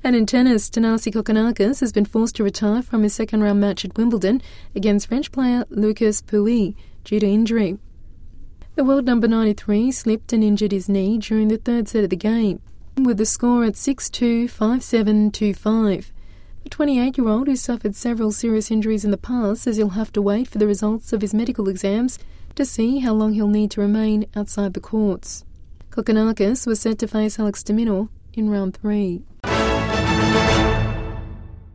And in tennis, Thanasi Kokkinakis has been forced to retire from his second-round match at Wimbledon against French player Lucas Pouille due to injury. The world number 93 slipped and injured his knee during the third set of the game, with the score at 6-2, 5-7, 2-5. The 28-year-old, who suffered several serious injuries in the past, says he'll have to wait for the results of his medical exams to see how long he'll need to remain outside the courts. Kokkinakis was set to face Alex de Minaur in round 3.